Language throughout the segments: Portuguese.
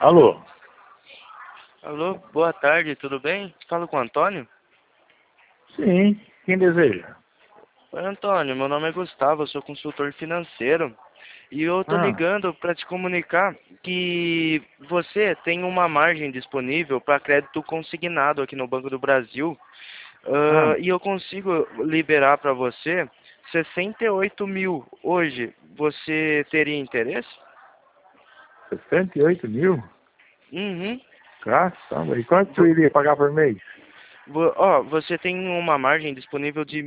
Alô? Alô, boa tarde, tudo bem? Falo com o Antônio? Sim, quem deseja? Oi, Antônio, meu nome é Gustavo, eu sou consultor financeiro e eu tô Ah, ligando para te comunicar que você tem uma margem disponível para crédito consignado aqui no Banco do Brasil, ah, e eu consigo liberar para você 68 mil hoje. Você teria interesse? 68 mil? Uhum. Caçamba, e quanto você iria pagar por mês? Você tem uma margem disponível de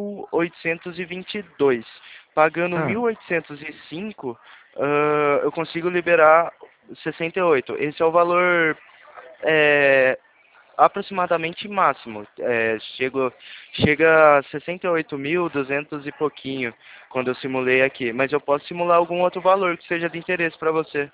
1.822. Pagando Ah, 1.805, eu consigo liberar 68. Esse é o valor aproximadamente máximo. Chega a 68.200 e pouquinho quando eu simulei aqui. Mas eu posso simular algum outro valor que seja de interesse para você.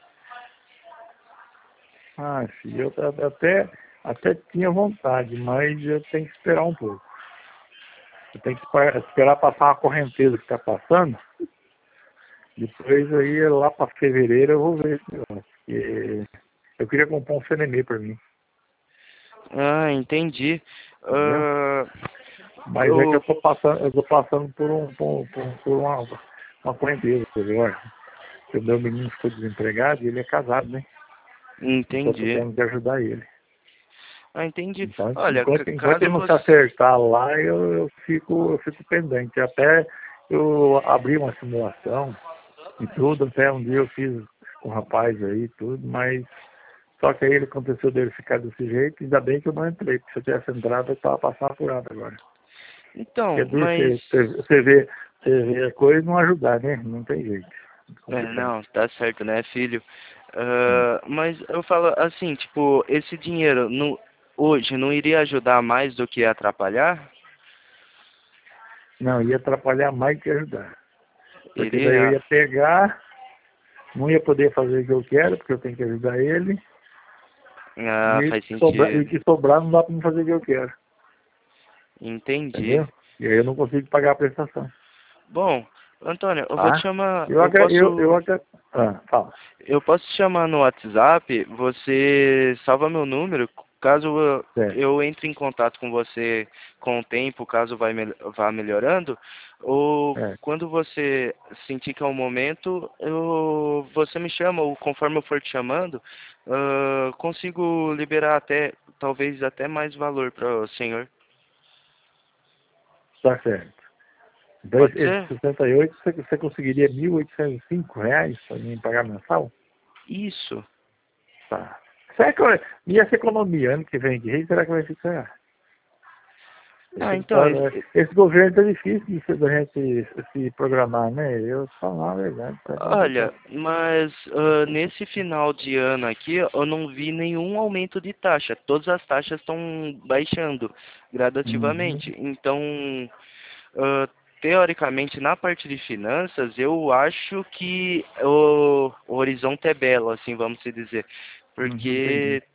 filho, até tinha vontade, mas eu tenho que esperar um pouco. Eu tenho que esperar passar uma correnteza que está passando. Depois aí, lá para fevereiro, eu vou ver esse negócio. Porque eu queria comprar um CNM para mim, Ah, entendi. entendeu? Ah, Mas é que eu eu tô passando por uma correnteza agora. Porque o meu menino ficou desempregado e ele é casado, né? Então eu tô entendi. tendo que ajudar ele. Ah, entendi. Então, Olha, enquanto caso ele não se você... acertar lá, eu fico pendente. Até eu abri uma simulação e tudo, até um dia eu fiz com um rapaz aí e tudo, mas só que aí ele aconteceu dele ficar desse jeito, ainda bem que eu não entrei, porque se eu tivesse entrado eu tava passando apurado agora. Porque é Então, duro mas... você ver a coisa e não ajudar, né? Não tem jeito. É complicado. Não, tá certo, né, filho? Hum. Mas eu falo assim, tipo, esse dinheiro hoje não iria ajudar mais do que atrapalhar? Não, ia atrapalhar mais que ajudar. Porque daí eu Iria? ia pegar, não ia poder fazer o que eu quero, porque eu tenho que ajudar ele, Ah, e faz o sentido. que sobrar não dá para me fazer o que eu quero, Entendi. entendeu? E aí eu não consigo pagar a prestação, Bom, Antônio, eu vou te tá? chamar, Fala. eu posso te chamar no WhatsApp, você salva meu número, caso Certo, eu entre em contato com você com o tempo, caso vá melhorando, ou é. quando você sentir que é o momento, você me chama, ou conforme eu for te chamando, consigo liberar talvez até mais valor para o senhor. Tá certo. Então, Pode esse ser? 68, você conseguiria R$ 1.805 para mim pagar mensal? Isso. Tá. Será que e essa economia, ano que vem, que jeito será que vai ficar? Ah, então, Esse governo tá difícil da gente se programar, né? Eu falar a verdade, tá complicado. olha, mas nesse final de ano aqui, eu não vi nenhum aumento de taxa. Todas as taxas estão baixando Uhum. gradativamente. Então, ah, teoricamente, na parte de finanças, eu acho que o horizonte é belo, assim, vamos se dizer. Uhum, entendi. Porque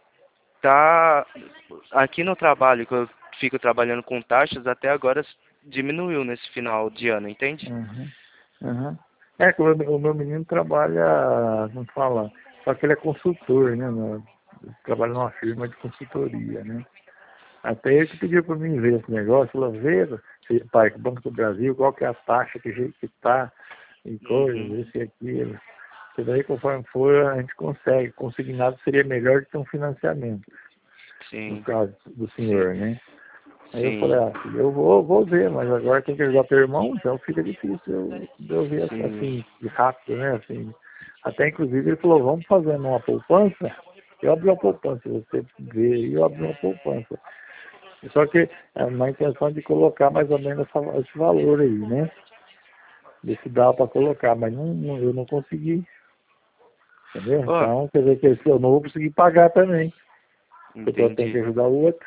tá aqui no trabalho, que eu fico trabalhando com taxas, até agora diminuiu nesse final de ano, entende? Uhum. Uhum. É que o meu menino trabalha, como fala, só que ele é consultor, né? Trabalha numa firma de consultoria, né? Até ele que pediu para mim ver esse negócio, falou, vê, pai, o Banco do Brasil, qual que é a taxa, que jeito que tá, e Uhum, coisa, esse e aquilo. Porque daí, conforme for, a gente consegue. Consignado seria melhor do que um financiamento, no sim, caso do sim. senhor, né? Aí eu falei, Sim, filho, eu vou ver, mas agora tem que ajudar teu irmão, então fica difícil eu ver sim, assim, de rápido, né? Assim. Até inclusive ele falou, vamos fazendo uma poupança. Eu abri uma poupança, você vê aí, eu abri uma poupança. Só que na intenção de colocar mais ou menos esse valor aí, né? Ver se dá para colocar, mas eu não consegui, entendeu? ó, Então, quer dizer que esse eu não vou conseguir pagar também, porque eu tenho que entendi. ajudar o outro.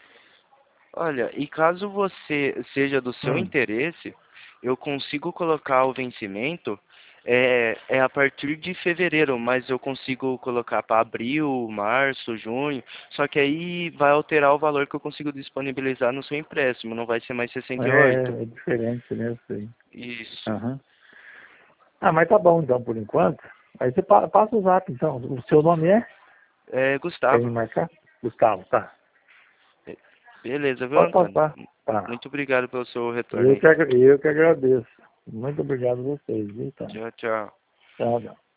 Olha, e caso você seja do seu Hum. interesse, eu consigo colocar o vencimento é a partir de fevereiro, mas eu consigo colocar para abril, março, junho, só que aí vai alterar o valor que eu consigo disponibilizar no seu empréstimo, não vai ser mais 68. É diferente, né? Eu sei. Isso. Aham. Ah, mas tá bom então, por enquanto. Aí você passa o zap, então. O seu nome é? É Quer Gustavo. me marcar? Gustavo, tá. Beleza, viu, Pode Antônio? passar. Tá. Muito obrigado pelo seu retorno aí. Eu que agradeço. Muito obrigado a vocês, viu, então. Tchau, tchau. Tchau, tchau.